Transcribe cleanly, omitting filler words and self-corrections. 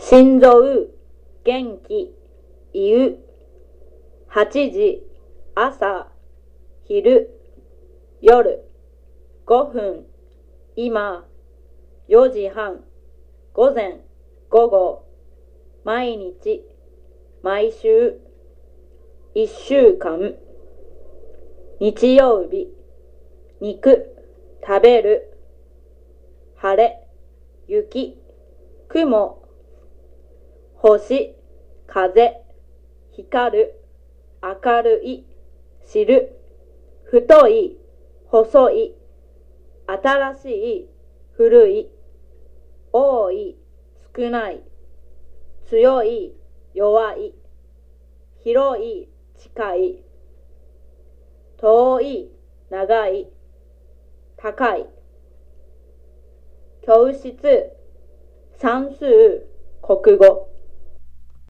心臓、元気、言う。8時、朝、昼、夜、5分、今、4時半、午前、午後、毎日、毎週、1週間、日曜日、肉、食べる、晴れ、雪、雲、星、風、光る、明るい、知る、太い、細い、新しい、古い、多い、少ない、強い、弱い、広い、近い、遠い、長い、高い。教室、算数、国語。